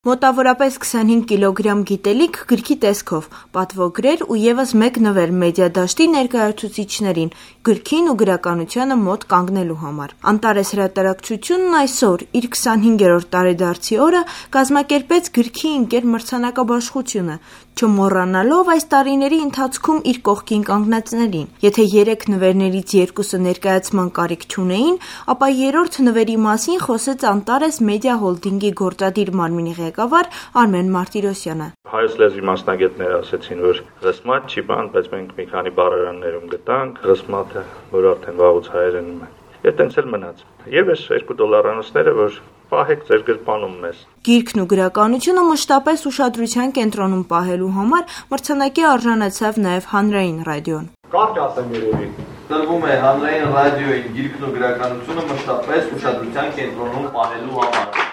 Մոտավորապես 25 կիլոգրամ գիտելիք գրքի տեսքով, պատվոգրեր ու ևս մեկ նվեր մեդիադաշտի ներկայացուցիչներին, գրքին ու գրականությանը մոտ կանգնելու համար։ Անտարես հրատարակչությունն այսօր իր 25-րդ տարեդարձի օրը կազմակերպեց գրքի ընկեր մրցանակաբաշխությունը, չմոռանալով այս տարիների ընթացքում իր կողքին կանգնածներին։ Եթե 3 նվերներից 2-ը ներկայացման կարիք չունեին, ապա 3-րդ նվերի մասին խոսեց Անտարես մեդիա հոլդինգի գործադիր մարմնի ղեկավար Արմեն Մարտիրոսյանը։ Հայոց լեզվի մասնագետները ասեցին, որ ղսմատ չի բան, բայց մենք մի քանի բառարաններում գտանք ղսմատը, որ արդեն վաղուց հայերենում է։ Եվ տենց էլ մնաց։ Եվ այս $2 որ պահեք ձեր գրպանում մեզ։ Գիրքն ու գրականությունը մշտապես ուշադրության կենտրոնում պահելու համար մրցանակի արժանացավ նաև Հանրային ռադիոն։ Կարճ ասեմ երևի։ Տրվում է Հանրային ռադիոյին գիրքն ու գրականությունը մշտապես ուշադրության կենտրոնում պահելու համար։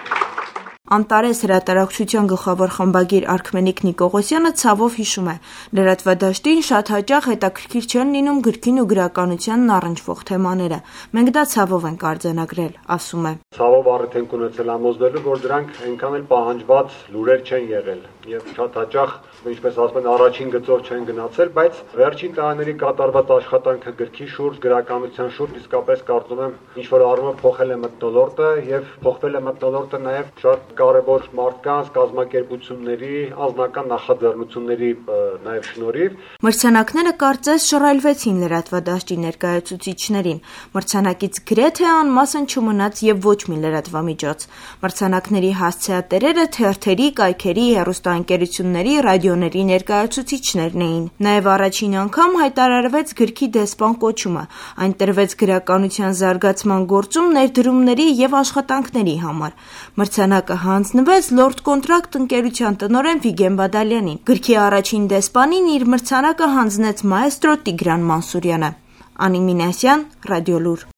Անտարես հրատարակչության գլխավոր խմբագիր Արքմենիկ Նիկողոսյանը ցավով հիշում է. լրատվադաշտին շատ հաճախ հետաքրքիր չեն լինում գրքին ու գրականությանն առնչվող թեմաները։ Մենք դա ցավով ենք արձանագրել, ասում է։ Ցավով առիթ ենք ունեցել համոզվելու, որ դրանք այնքան էլ պահանջված լուրեր չեն եղել եւ շատ հաճախ, ինչպես ասում են, առաջին գծով չեն գնացել, բայց վերջին տարիների կատարված աշխատանքը գրքի շուրջ, գրականության շուրջ իսկապես կարծում եմ ինչ որ առումով փոխել է մթնոլորտը եւ փոխվել է մթնոլորտը նաեւ շատ կարևոր մարդկանց, կազմակերպությունների, անձնական նախաձեռնությունների նաև շնորհիվ։ Մրցանակները կարծես շռայլվեցին լրատվադաշտի ներկայացուցիչներին։ Մրցանակից գրեթե անմասն չմնաց եւ ոչ մի լրատվամիջոց։ Մրցանակների հասցեատերերը թերթերի, կայքերի, հեռուստաընկերությունների, ռադիոների ներկայացուցիչներն էին։ Նաև առաջին անգամ հայտարարվեց գրքի դեսպան կոչումը։ Այն տրվեց գրականության զարգացման գործում ներդրումների եւ աշխատանքների համար։ Մրցանակը հանձնվեց Լորդ Կոնտրակտ ընկերության տնօրեն Վիգեն Բադալյանին։ Գրքի առաջին դեսպանին իր մրցանակը հանձնեց մաեստրո Տիգրան Մանսուրյանը։ Անի Մինասյան, Ռադիոլուր։